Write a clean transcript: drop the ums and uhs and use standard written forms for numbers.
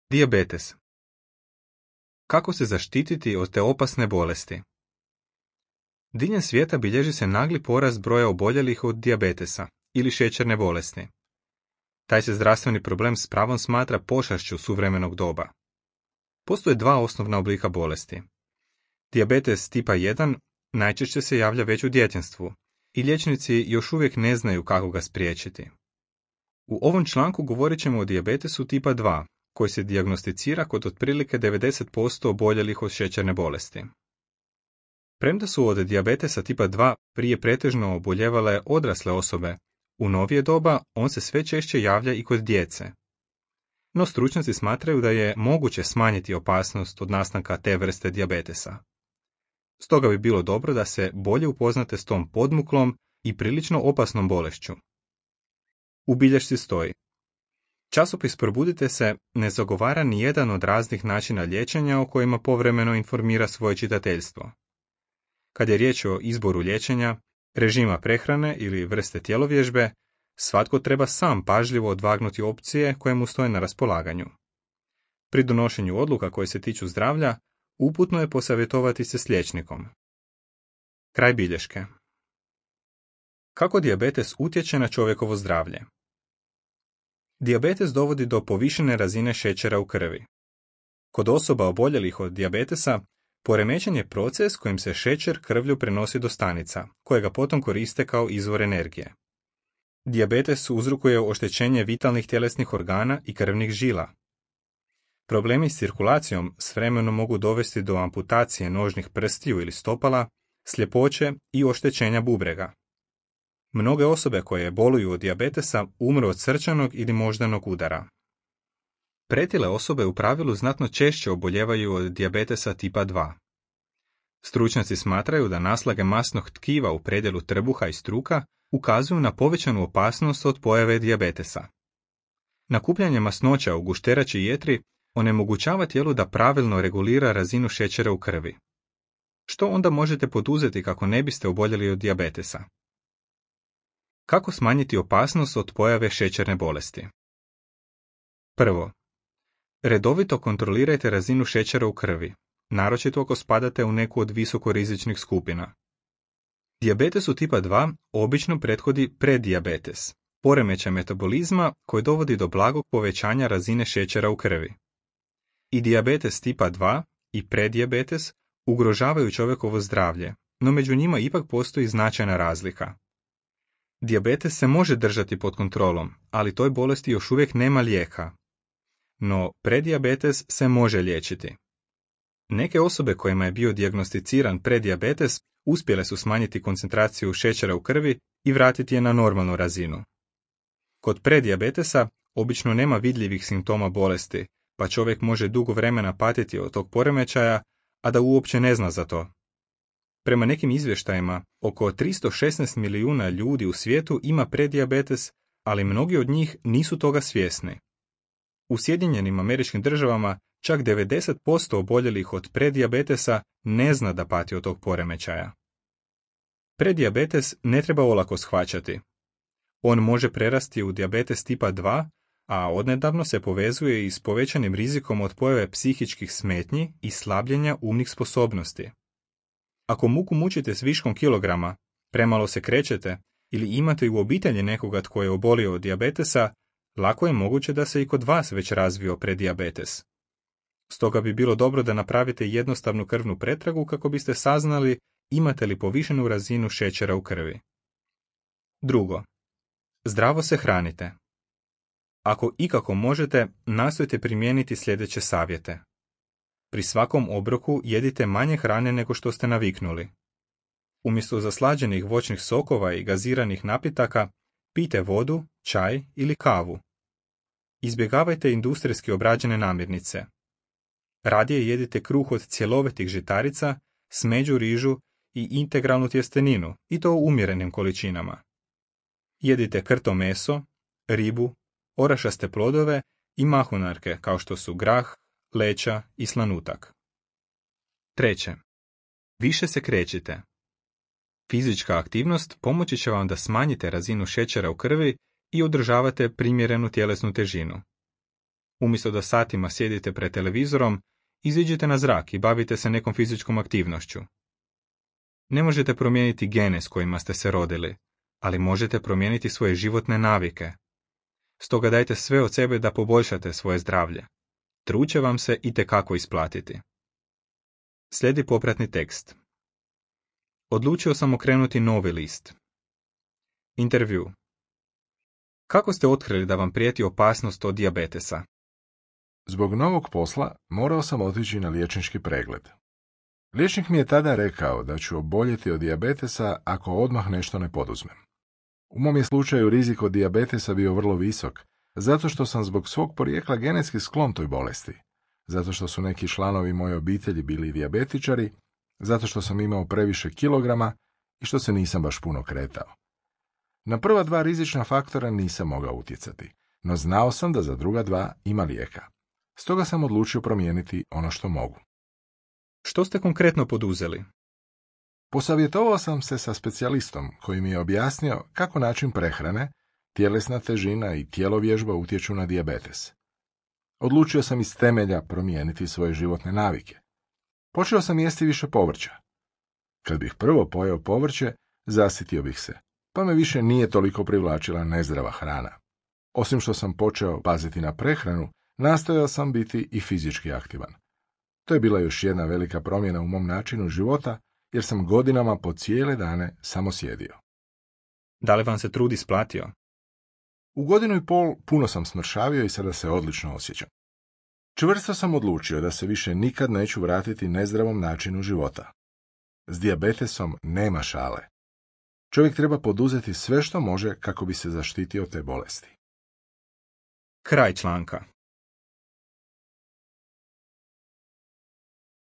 Dijabetes. Kako se zaštititi od te opasne bolesti? Diljem svijeta bilježi se nagli porast broja oboljelih od dijabetesa ili šećerne bolesti. Taj se zdravstveni problem s pravom smatra pošašću suvremenog doba. Postoje dva osnovna oblika bolesti. Dijabetes tipa 1 najčešće se javlja već u djetinjstvu i liječnici još uvijek ne znaju kako ga spriječiti. U ovom članku govorit ćemo o dijabetesu tipa 2, koji se dijagnosticira kod otprilike 90% oboljelih od šećerne bolesti. Premda su od dijabetesa tipa 2 prije pretežno oboljevale odrasle osobe, u novije doba on se sve češće javlja i kod djece. No stručnjaci smatraju da je moguće smanjiti opasnost od nastanka te vrste dijabetesa. Stoga bi bilo dobro da se bolje upoznate s tom podmuklom i prilično opasnom bolešću. U bilješci stoji: časopis Probudite se ne zagovara ni jedan od raznih načina liječenja o kojima povremeno informira svoje čitateljstvo. Kad je riječ o izboru liječenja, režima prehrane ili vrste tjelovježbe, svatko treba sam pažljivo odvagnuti opcije koje mu stoje na raspolaganju. Pri donošenju odluka koje se tiču zdravlja, uputno je posavjetovati se s liječnikom. Kraj bilješke. Kako dijabetes utječe na čovjekovo zdravlje? Dijabetes dovodi do povišene razine šećera u krvi. Kod osoba oboljelih od dijabetesa, poremećen je proces kojim se šećer krvlju prenosi do stanica, koje ga potom koriste kao izvor energije. Dijabetes uzrokuje oštećenje vitalnih tjelesnih organa i krvnih žila. Problemi s cirkulacijom s vremenom mogu dovesti do amputacije nožnih prstiju ili stopala, sljepoće i oštećenja bubrega. Mnoge osobe koje boluju od dijabetesa umru od srčanog ili moždanog udara. Pretile osobe u pravilu znatno češće oboljevaju od dijabetesa tipa 2. Stručnjaci smatraju da naslage masnog tkiva u predjelu trbuha i struka ukazuju na povećanu opasnost od pojave dijabetesa. Nakupljanje masnoća u gušterači jetri onemogućava tijelu da pravilno regulira razinu šećera u krvi. Što onda možete poduzeti kako ne biste oboljeli od dijabetesa? Kako smanjiti opasnost od pojave šećerne bolesti? Prvo, redovito kontrolirajte razinu šećera u krvi, naročito ako spadate u neku od visokorizičnih skupina. Dijabetesu tipa 2 obično prethodi predijabetes, poremećaj metabolizma koji dovodi do blagog povećanja razine šećera u krvi. I dijabetes tipa 2 i predijabetes ugrožavaju čovjekovo zdravlje, no među njima ipak postoji značajna razlika. Dijabetes se može držati pod kontrolom, ali toj bolesti još uvijek nema lijeka. No predijabetes se može liječiti. Neke osobe kojima je bio dijagnosticiran predijabetes uspjele su smanjiti koncentraciju šećera u krvi i vratiti je na normalnu razinu. Kod predijabetesa obično nema vidljivih simptoma bolesti, pa čovjek može dugo vremena patiti od tog poremećaja, a da uopće ne zna za to. Prema nekim izvještajima, oko 316 milijuna ljudi u svijetu ima predijabetes, ali mnogi od njih nisu toga svjesni. U Sjedinjenim Američkim Državama čak 90% oboljelih od predijabetesa ne zna da pati od tog poremećaja. Predijabetes ne treba olako shvaćati. On može prerasti u dijabetes tipa 2, a odnedavno se povezuje i s povećanim rizikom od pojave psihičkih smetnji i slabljenja umnih sposobnosti. Ako muku mučite s viškom kilograma, premalo se krećete ili imate u obitelji nekoga tko je obolio od dijabetesa, lako je moguće da se i kod vas već razvio predijabetes. Stoga bi bilo dobro da napravite jednostavnu krvnu pretragu kako biste saznali imate li povišenu razinu šećera u krvi. Drugo, zdravo se hranite. Ako ikako možete, nastojte primijeniti sljedeće savjete. Pri svakom obroku jedite manje hrane nego što ste naviknuli. Umjesto zaslađenih voćnih sokova i gaziranih napitaka, pijte vodu, čaj ili kavu. Izbjegavajte industrijski obrađene namirnice. Radije jedite kruh od cjelovitih žitarica, smeđu rižu i integralnu tjesteninu, i to u umjerenim količinama. Jedite krto meso, ribu, orašaste plodove i mahunarke kao što su grah, leća i slanutak. Treće, više se krećite. Fizička aktivnost pomoći će vam da smanjite razinu šećera u krvi i održavate primjerenu tjelesnu težinu. Umjesto da satima sjedite pred televizorom, iziđite na zrak i bavite se nekom fizičkom aktivnošću. Ne možete promijeniti gene s kojima ste se rodili, ali možete promijeniti svoje životne navike. Stoga dajte sve od sebe da poboljšate svoje zdravlje. Trud će vam se itekako isplatiti. Slijedi popratni tekst. Odlučio sam okrenuti novi list. Intervju. Kako ste otkrili da vam prijeti opasnost od dijabetesa? Zbog novog posla morao sam otići na liječnički pregled. Liječnik mi je tada rekao da ću oboljeti od dijabetesa ako odmah nešto ne poduzmem. U mom je slučaju rizik od dijabetesa bio vrlo visok, zato što sam zbog svog porijekla genetski sklon toj bolesti, zato što su neki članovi moje obitelji bili dijabetičari, zato što sam imao previše kilograma i što se nisam baš puno kretao. Na prva 2 rizična faktora nisam mogao utjecati, no znao sam da za druga 2 ima lijeka. Stoga sam odlučio promijeniti ono što mogu. Što ste konkretno poduzeli? Posavjetovao sam se sa specijalistom koji mi je objasnio kako način prehrane, tjelesna težina i tjelovježba utječu na dijabetes. Odlučio sam iz temelja promijeniti svoje životne navike. Počeo sam jesti više povrća. Kad bih prvo pojeo povrće, zasitio bih se, pa me više nije toliko privlačila nezdrava hrana. Osim što sam počeo paziti na prehranu, nastojao sam biti i fizički aktivan. To je bila još jedna velika promjena u mom načinu života, jer sam godinama po cijele dane samo sjedio. Da li vam se trud isplatio? U 1,5 godine puno sam smršavio i sada se odlično osjećam. Čvrsto sam odlučio da se više nikad neću vratiti nezdravom načinu života. S dijabetesom nema šale. Čovjek treba poduzeti sve što može kako bi se zaštitio od te bolesti. Kraj članka.